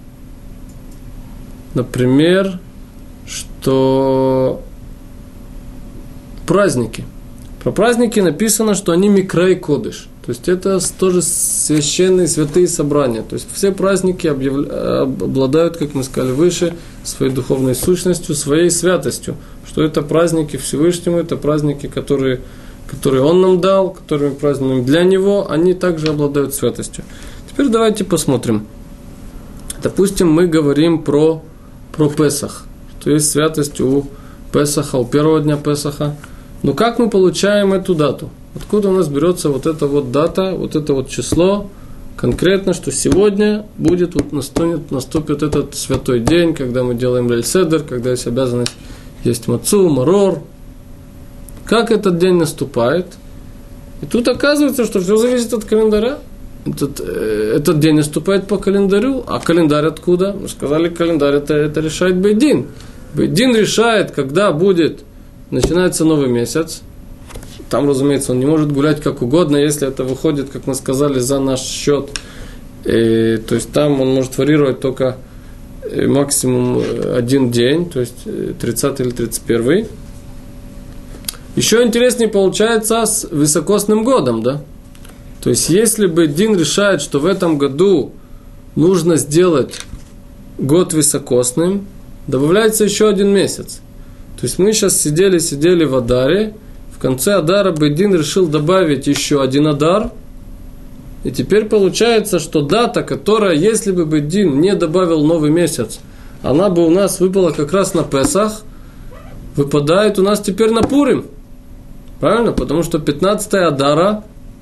например, что праздники. Про праздники написано, что они микрей кодыш. То есть это тоже священные святые собрания. То есть все праздники обладают, как мы сказали выше, своей духовной сущностью, своей святостью. Что это праздники Всевышнему, это праздники, которые Он нам дал, которые мы празднуем для Него, они также обладают святостью. Теперь давайте посмотрим. Допустим, мы говорим про Песах, что есть святость у Песаха, у первого дня Песаха. Но как мы получаем эту дату? Откуда у нас берется вот эта вот дата, вот это вот число, конкретно, что сегодня наступит этот святой день, когда мы делаем Лейль-Седер, когда есть обязанность есть мацу, марор. Как этот день наступает? И тут оказывается, что все зависит от календаря. Этот день наступает по календарю, а календарь откуда? Мы сказали, календарь это решает бейдин. Бейдин решает, когда начинается новый месяц. Там, разумеется, он не может гулять как угодно, если это выходит, как мы сказали, за наш счет. То есть там он может варьировать только максимум один день, то есть 30 или 31. Еще интереснее получается с високосным годом, да? То есть если бейдин решает, что в этом году нужно сделать год високосным, добавляется еще один месяц. То есть мы сейчас сидели в Адаре, в конце Адара бейдин решил добавить еще один Адар, и теперь получается, что дата, которая, если бы бейдин не добавил новый месяц, она бы у нас выпала как раз на Песах, выпадает у нас теперь на Пурим. Правильно? Потому что 15 Адара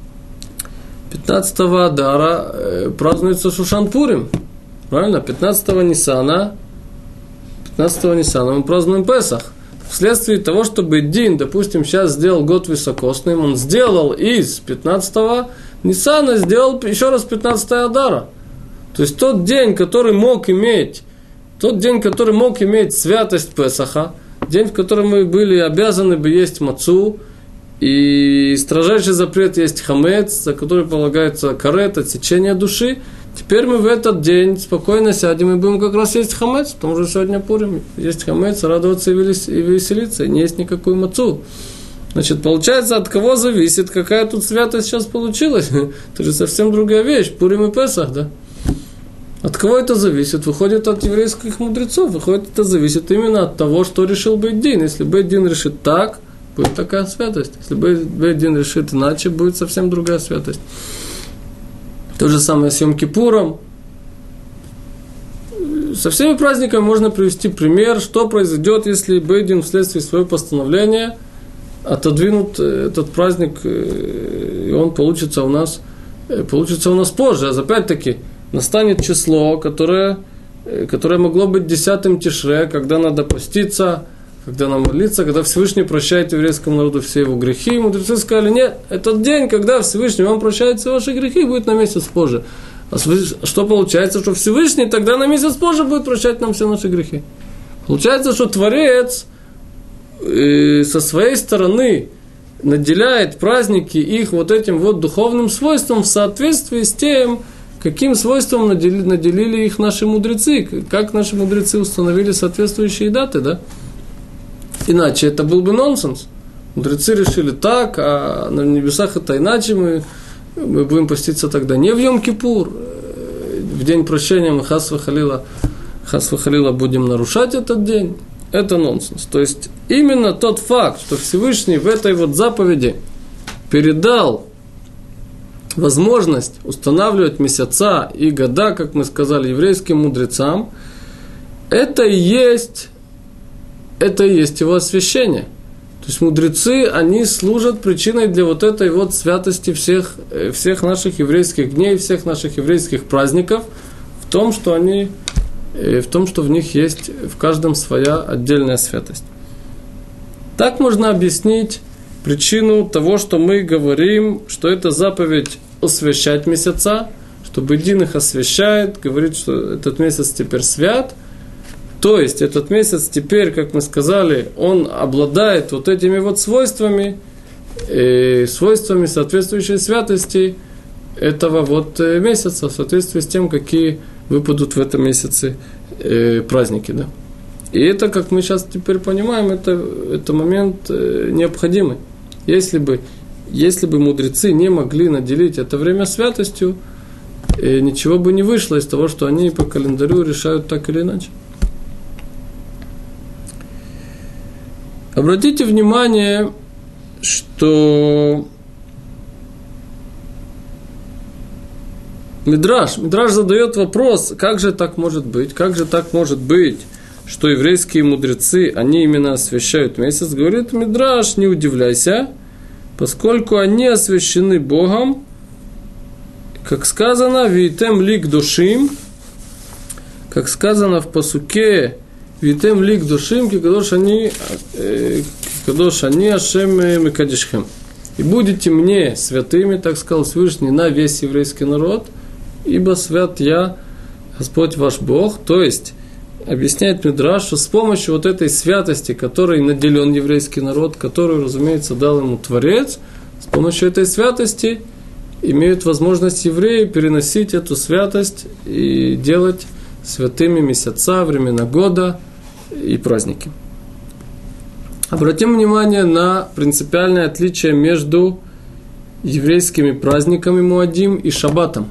празднуется Шушан Пурим. Правильно? 15 Ниссана мы празднуем Песах. вследствие того, что Бейт-Дин, допустим, сейчас сделал год високосным, он сделал из 15-го Ниссана, сделал еще раз 15-е Адара. То есть тот день, который мог иметь святость Песаха, день, в котором мы были обязаны бы есть мацу, и строжайший запрет есть хамец, за который полагается карет, отсечение души, теперь мы в этот день спокойно сядем и будем как раз есть хамец, потому что сегодня Пурим, есть хамец, радоваться и веселиться, и не есть никакую мацу. Значит, получается, от кого зависит, какая тут святость сейчас получилась? Это же совсем другая вещь, Пурим и Песах, да? От кого это зависит? Выходит от еврейских мудрецов, выходит, это зависит именно от того, что решил Бейт-Дин. Если Бейт-Дин решит так, будет такая святость. Если Бейт-Дин решит иначе, будет совсем другая святость. То же самое с Йом-Кипуром. Со всеми праздниками можно привести пример, что произойдет, если Бейт-Дин вследствие своего постановления отодвинут этот праздник, и он получится у нас позже. А опять-таки, настанет число, которое могло быть 10-м Тишре, когда надо поститься, когда надо молиться, когда Всевышний прощает еврейскому народу все его грехи. И мудрецы сказали, нет, этот день, когда Всевышний вам прощает все ваши грехи, будет на месяц позже. А что получается, что Всевышний тогда на месяц позже будет прощать нам все наши грехи? Получается, что Творец со своей стороны наделяет праздники их вот этим вот духовным свойством в соответствии с тем, каким свойством наделили их наши мудрецы, как наши мудрецы установили соответствующие даты, да? Иначе это был бы нонсенс. Мудрецы решили так, а на небесах это иначе, мы будем поститься тогда не в Йом-Кипур, в день прощения мы хас вахалила будем нарушать этот день. Это нонсенс. То есть именно тот факт, что Всевышний в этой вот заповеди передал возможность устанавливать месяца и года, как мы сказали, еврейским мудрецам, это и есть его освящение. То есть мудрецы, они служат причиной для вот этой вот святости всех наших еврейских дней, всех наших еврейских праздников, в том, что в них есть в каждом своя отдельная святость. Так можно объяснить причину того, что мы говорим, что это заповедь освящать месяца, что Бейт-Дин их освящает, говорит, что этот месяц теперь свят. То есть этот месяц теперь, как мы сказали, он обладает вот этими вот свойствами соответствующей святости этого вот месяца, в соответствии с тем, какие выпадут в этом месяце праздники, да. И это, как мы сейчас теперь понимаем, это момент необходимый. Если бы мудрецы не могли наделить это время святостью, ничего бы не вышло из того, что они по календарю решают так или иначе. Обратите внимание, что Мидраш задает вопрос, как же так может быть, что еврейские мудрецы, они именно освящают месяц. Говорит Мидраш, не удивляйся, поскольку они освящены Богом, как сказано, «Витем лик душим», как сказано в пасуке, «Витем лик душим, кадош они Ашем мекадишхем». «И будете мне святыми», так сказал Всевышний, на весь еврейский народ, «ибо свят я, Господь ваш Бог». То есть, объясняет Мидраш, что с помощью вот этой святости, которой наделен еврейский народ, которую, разумеется, дал ему Творец, с помощью этой святости имеют возможность евреи переносить эту святость и делать святыми месяца, времена года и праздники. Обратим внимание на принципиальное отличие между еврейскими праздниками Муадим и Шаббатом.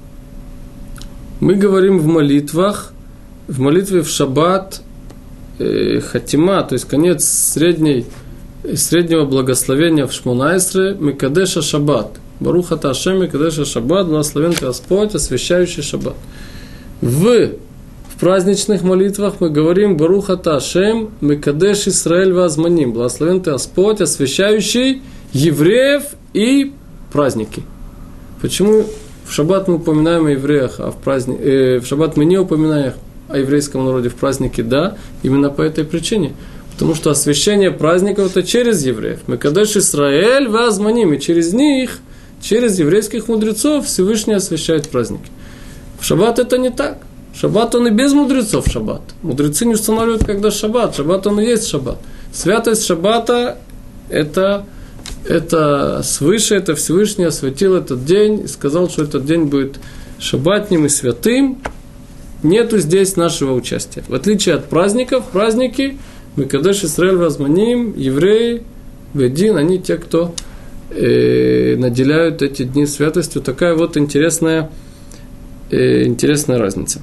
Мы говорим в молитве в Шаббат хатима, то есть конец среднего благословения в Шмонайсре, Мекадеша Шаббат. Барух ата Ашем Мекадеша Шаббат, благословен ты Господь, освящающий Шаббат. В праздничных молитвах мы говорим Барух ата Ашем Мекадеш Исраэль вазманим, благословен ты Господь, освящающий евреев и праздники. Почему в Шаббат мы упоминаем о евреях, а в Шаббат мы не упоминаем о еврейском народе в празднике, да, именно по этой причине. Потому что освящение праздников это через евреев. Мекадеш Исраэль вазманим, и через них, через еврейских мудрецов Всевышний освящает праздники. В шаббат это не так. Шаббат он и без мудрецов шаббат. Мудрецы не устанавливают, когда шаббат. Шаббат он и есть шаббат. Святость шаббата это свыше, это Всевышний освятил этот день и сказал, что этот день будет шаббатним и святым. Нету здесь нашего участия. В отличие от праздников, праздники Мекадеш Исраэль вазманим, евреи, ведин, они те, кто наделяют эти дни святостью. Такая вот интересная разница.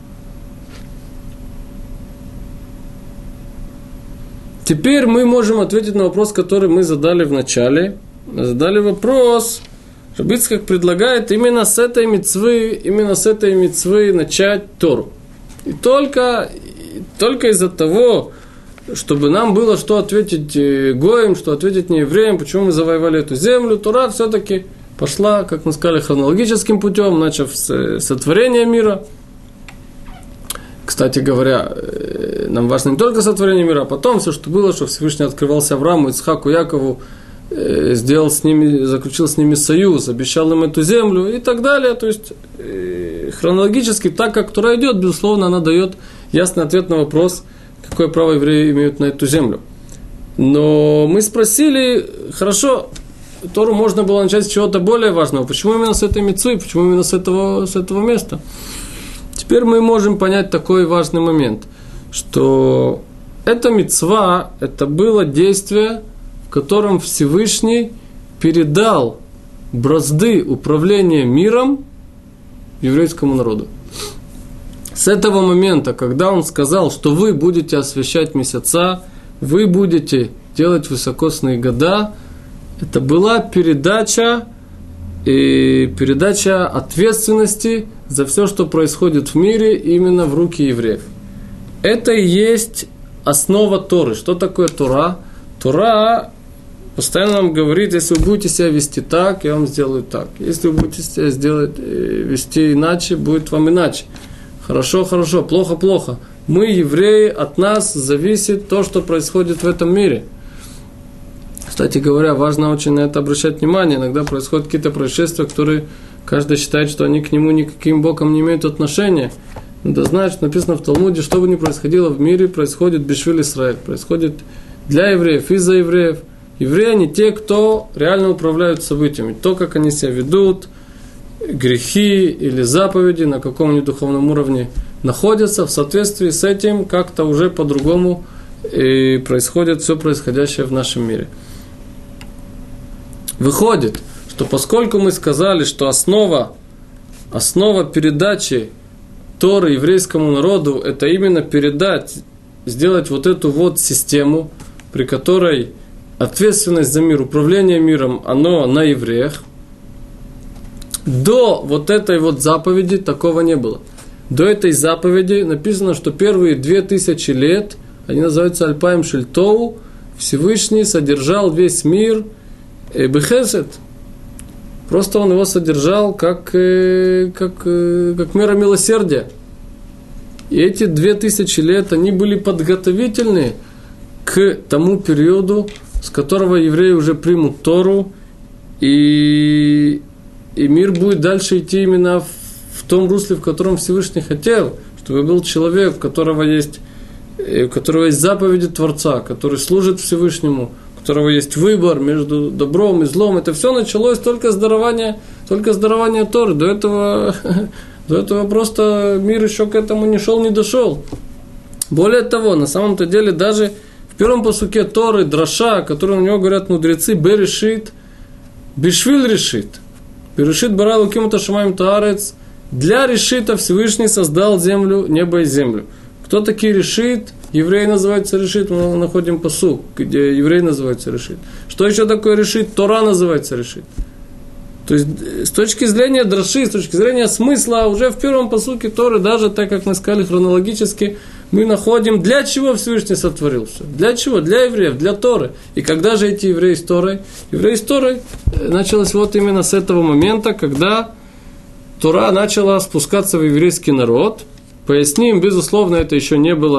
Теперь мы можем ответить на вопрос, который мы задали в начале. Задали вопрос, Рав Ицхак предлагает именно с этой мицвы начать Тору. И только из-за того, чтобы нам было что ответить гоям, что ответить неевреям, почему мы завоевали эту землю, Тора все-таки пошла, как мы сказали, хронологическим путем, начав с сотворения мира. Кстати говоря, нам важно не только сотворение мира, а потом все, что было, что Всевышний открывался Аврааму, Ицхаку, Якову, заключил с ними союз, обещал им эту землю и так далее. То есть хронологически, так как Тора идет, безусловно, она дает ясный ответ на вопрос, какое право евреи имеют на эту землю. Но мы спросили, хорошо, Тору можно было начать с чего-то более важного. Почему именно с этой мицвы, почему именно с этого места? Теперь мы можем понять такой важный момент, что эта мицва, это было действие, в котором Всевышний передал бразды управления миром еврейскому народу. С этого момента, когда он сказал, что вы будете освящать месяца, вы будете делать высокосные года, это была передача ответственности за все, что происходит в мире, именно в руки евреев. Это и есть основа Торы. Что такое Тора? Тора постоянно нам говорит, если вы будете себя вести так, я вам сделаю так. Если вы будете себя вести иначе, будет вам иначе. Хорошо, хорошо, плохо, плохо. Мы, евреи, от нас зависит то, что происходит в этом мире. Кстати говоря, важно очень на это обращать внимание. Иногда происходят какие-то происшествия, которые каждый считает, что они к нему никаким боком не имеют отношения. Надо знать, что написано в Талмуде, что бы ни происходило в мире, происходит бешвиль Исраэль. Происходит для евреев, из-за евреев. Евреи, они те, кто реально управляют событиями. То, как они себя ведут, грехи или заповеди, на каком они духовном уровне находятся, в соответствии с этим как-то уже по-другому происходит все происходящее в нашем мире. Выходит, что поскольку мы сказали, что основа передачи Торы еврейскому народу, это именно сделать вот эту вот систему, при которой ответственность за мир, управление миром, оно на евреях, до вот этой вот заповеди такого не было. До этой заповеди написано, что первые 2000 лет, они называются Альпаим Шельтоу, Всевышний содержал весь мир бехесед. Просто он его содержал как мера милосердия. И эти 2000 лет, они были подготовительны к тому периоду, с которого евреи уже примут Тору, и мир будет дальше идти именно в том русле, в котором Всевышний хотел, чтобы был человек, у которого есть заповеди Творца, который служит Всевышнему, у которого есть выбор между добром и злом. Это все началось только с дарования Торы. До этого просто мир еще к этому не шел, не дошел. Более того, на самом-то деле, даже в первом пасуке Торы, драша, который на него говорят мудрецы, берешит, бишвиль решит. Берешит бара луким ташамаим таарец. Для решита Всевышний создал землю, небо и землю. Кто такие решит? Евреи называются решит. Мы находим пасук, где евреи называются решит. Что еще такое решит? Тора называется решит. То есть, с точки зрения драши, с точки зрения смысла, уже в первом пасуке Торы, даже так, как мы сказали хронологически, мы находим, для чего Всевышний сотворил все. Для чего? Для евреев, для Торы. И когда же эти евреи с Торой? Евреи с Торой началось вот именно с этого момента, когда Тора начала спускаться в еврейский народ. Поясним, безусловно, это еще не было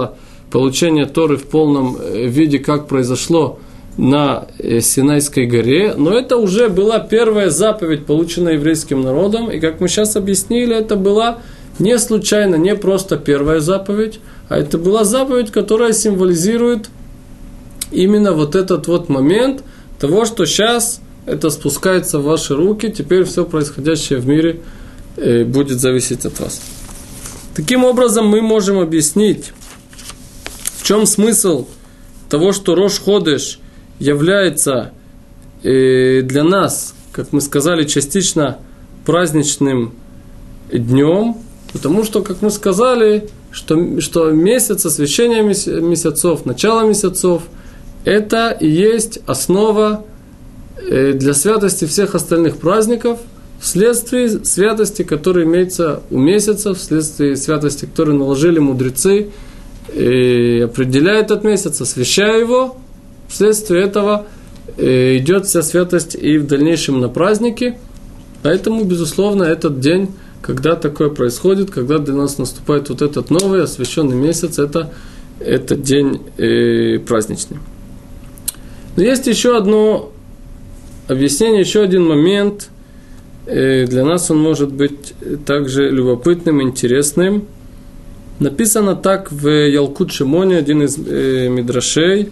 получение Торы в полном виде, как произошло на Синайской горе, но это уже была первая заповедь, полученная еврейским народом, и как мы сейчас объяснили, это была не случайно, не просто первая заповедь, а это была заповедь, которая символизирует именно вот этот вот момент того, что сейчас это спускается в ваши руки, теперь все происходящее в мире будет зависеть от вас. Таким образом, мы можем объяснить, в чем смысл того, что Рош Ходеш является для нас, как мы сказали, частично праздничным днем, потому что, как мы сказали, что месяц, освящение месяцев, начало месяцев, это и есть основа для святости всех остальных праздников, вследствие святости, которая имеется у месяца, вследствие святости, которую наложили мудрецы, определяя этот месяц, освящая его, вследствие этого идет вся святость и в дальнейшем на праздники. Поэтому, безусловно, этот день, когда такое происходит, когда для нас наступает вот этот новый освященный месяц, это день праздничный. Но есть еще одно объяснение, еще один момент. Для нас он может быть также любопытным, интересным. Написано так в Ялкут Шимоне, один из мидрашей.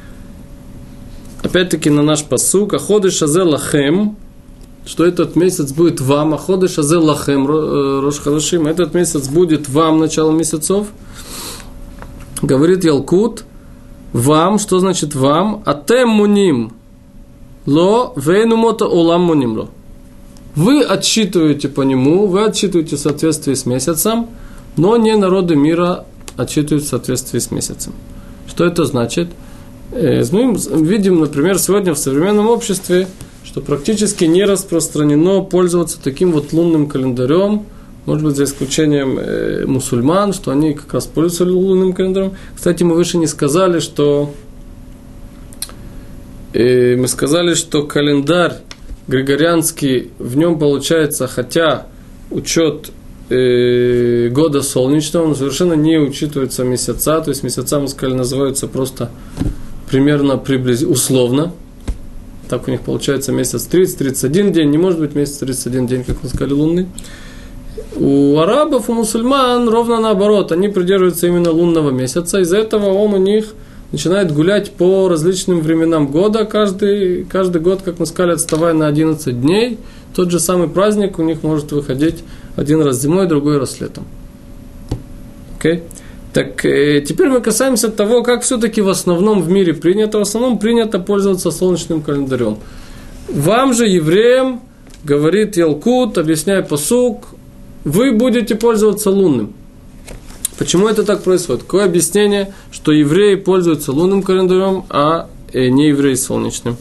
Опять-таки на наш пасук. Аходеш азе лахем, что этот месяц будет вам. Аходеш азе лахем, Рош Ходешим, этот месяц будет вам, начало месяцев. Говорит Ялкут, вам, что значит вам? Атем муним ло вейну мото улам муним ло. Вы отсчитываете по нему, вы отсчитываете в соответствии с месяцем, но не народы мира отсчитывают в соответствии с месяцем. Что это значит? Мы видим, например, сегодня в современном обществе, что практически не распространено пользоваться таким вот лунным календарем, может быть, за исключением мусульман, что они как раз пользуются лунным календарем. Кстати, мы выше не сказали, что календарь григорианский, в нем получается, хотя учет года солнечного, он совершенно не учитывается месяца, то есть месяца, мы сказали, называются просто примерно условно. Так у них получается месяц 30-31 день, не может быть месяц 31 день, как мы сказали, лунный. У арабов, у мусульман ровно наоборот, они придерживаются именно лунного месяца, из-за этого он у них начинает гулять по различным временам года, каждый год, как мы сказали, отставая на 11 дней. Тот же самый праздник у них может выходить один раз зимой, другой раз летом. Okay? Так, теперь мы касаемся того, как все-таки в основном в мире принято. В основном принято пользоваться солнечным календарем. Вам же, евреям, говорит Ялкут, объясняя пасук, вы будете пользоваться лунным. Почему это так происходит? Какое объяснение, что евреи пользуются лунным календарем, а не евреи солнечным?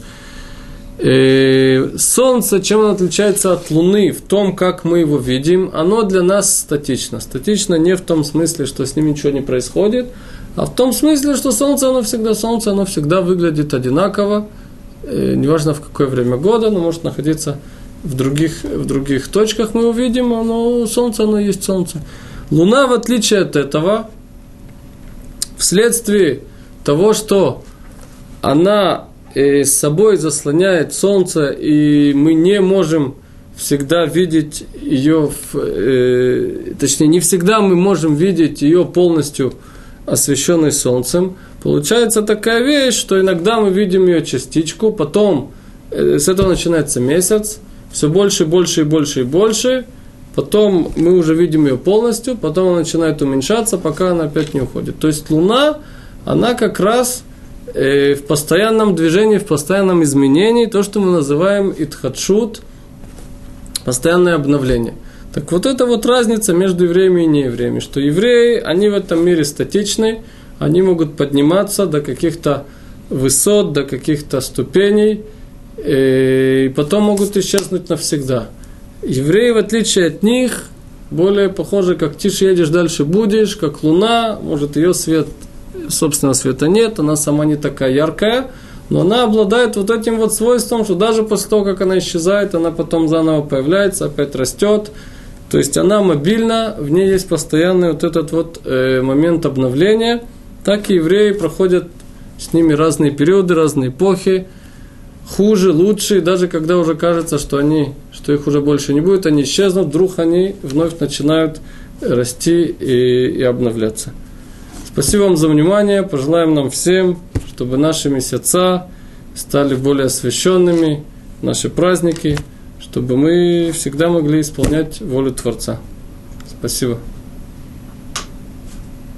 Солнце, чем оно отличается от Луны, в том, как мы его видим, оно для нас статично. Статично не в том смысле, что с ним ничего не происходит, а в том смысле, что Солнце, оно всегда выглядит одинаково, неважно в какое время года, оно может находиться в других точках, мы увидим, но Солнце, оно есть Солнце. Луна, в отличие от этого, вследствие того, что она с собой заслоняет Солнце, и мы не можем всегда видеть ее, точнее, не всегда мы можем видеть ее полностью освещенной Солнцем. Получается такая вещь, что иногда мы видим ее частичку, потом с этого начинается месяц, все больше, больше и больше и больше, потом мы уже видим ее полностью, потом она начинает уменьшаться, пока она опять не уходит. То есть Луна, она как раз в постоянном движении, в постоянном изменении, то, что мы называем итхадшут, постоянное обновление. Так вот это вот разница между евреями и неевреями, что евреи, они в этом мире статичны, они могут подниматься до каких-то высот, до каких-то ступеней, и потом могут исчезнуть навсегда. Евреи, в отличие от них, более похожи, как тише едешь, дальше будешь, как луна, может ее свет, собственного света нет, она сама не такая яркая, но она обладает вот этим вот свойством, что даже после того, как она исчезает, она потом заново появляется, опять растет. То есть она мобильна, в ней есть постоянный вот этот вот момент обновления. Так и евреи проходят с ними разные периоды, разные эпохи, хуже, лучше, и даже когда уже кажется, что их уже больше не будет, они исчезнут, вдруг они вновь начинают расти и обновляться. Спасибо вам за внимание, пожелаем нам всем, чтобы наши месяца стали более освященными, наши праздники, чтобы мы всегда могли исполнять волю Творца. Спасибо.